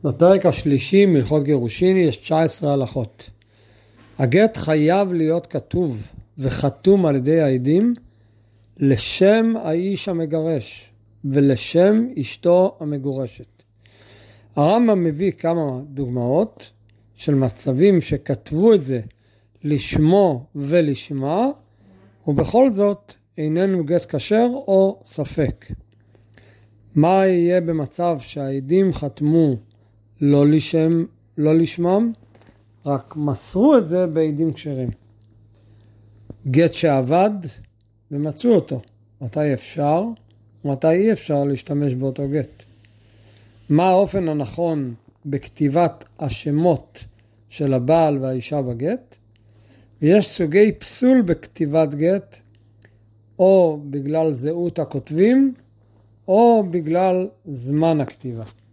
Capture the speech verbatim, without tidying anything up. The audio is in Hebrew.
בפרק השלישי מלכות גירושין יש תשע עשרה הלכות. הגט חייב להיות כתוב וחתום על ידי העדים לשם האיש המגרש ולשם אשתו המגורשת. הרמב"ם מביא כמה דוגמאות של מצבים שכתבו את זה לשמו ולשמה, ובכל זאת איננו גט כשר או ספק. מה יהיה במצב שהעדים חתמו לא לשם, לא לשמם, רק מסרו את זה בעדים כשרים? גט שעבד ומצאו אותו, מתי אפשר ומתי אי אפשר להשתמש באותו גט? מה האופן הנכון בכתיבת השמות של הבעל והאישה בגט? ויש סוגי פסול בכתיבת גט, או בגלל זהות הכותבים, או בגלל זמן הכתיבה.